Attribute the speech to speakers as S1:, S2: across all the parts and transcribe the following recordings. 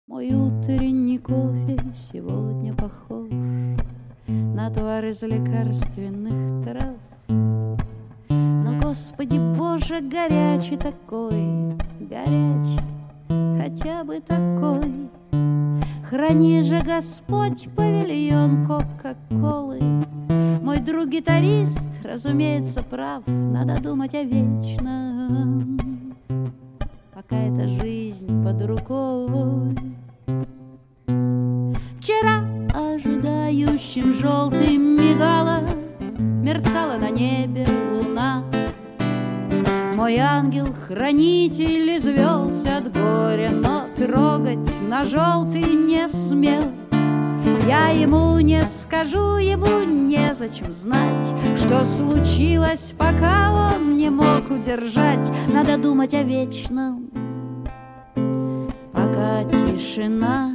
S1: Мой утренний кофе сегодня похож на отвар из лекарственных трав. Но, Господи Боже, горячий такой, горячий, хотя бы такой. Храни же, Господь, павильон Кока-Колы. Мой друг-гитарист, разумеется, прав, надо думать о вечном, пока эта жизнь под рукой. Вчера ожидающим желтым мигала, мерцала на небе луна. Мой ангел-хранитель извелся от горя, но трогать на желтый не смел. Я ему не скажу, ему незачем знать, что случилось, пока он не мог удержать. Надо думать о вечном, пока тишина.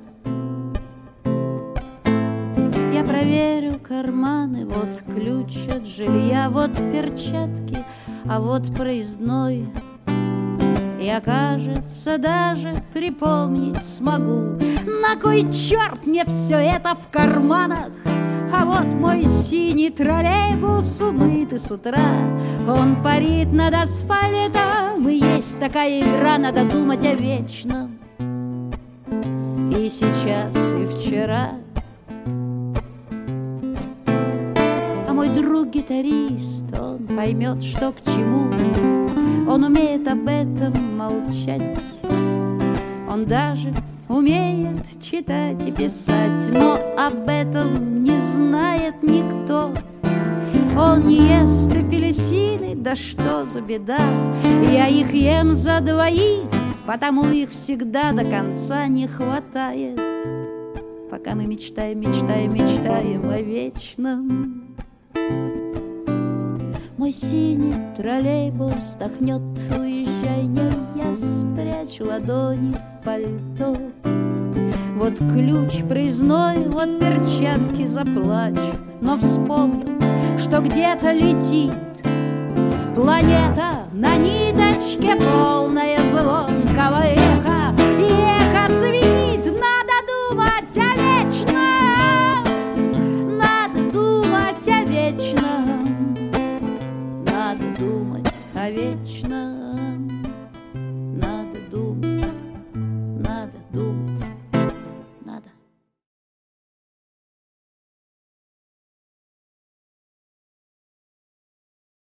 S1: Я проверю карманы, вот ключ от жилья, вот перчатки, а вот проездной. Я, кажется, даже припомнить смогу, на кой черт мне все это в карманах. А вот мой синий троллейбус умытый с утра, он парит над асфальтом, и есть такая игра, надо думать о вечном. И сейчас, и вчера. А мой друг-гитарист, он поймет, что к чему. Он умеет об этом молчать, он даже умеет читать и писать, но об этом не знает никто. Он не ест апельсины, да что за беда, я их ем за двоих, потому их всегда до конца не хватает. Пока мы мечтаем, мечтаем, мечтаем о вечном. Мой синий троллейбус вздохнет, уезжай, не, я спрячу ладони в пальто. Вот ключ проездной, вот перчатки, заплачу, но вспомню, что где-то летит планета на ниточке, полная звонкого эха. И эхо звенит, надо думать о вечном, надо думать о вечном, надо думать о вечном.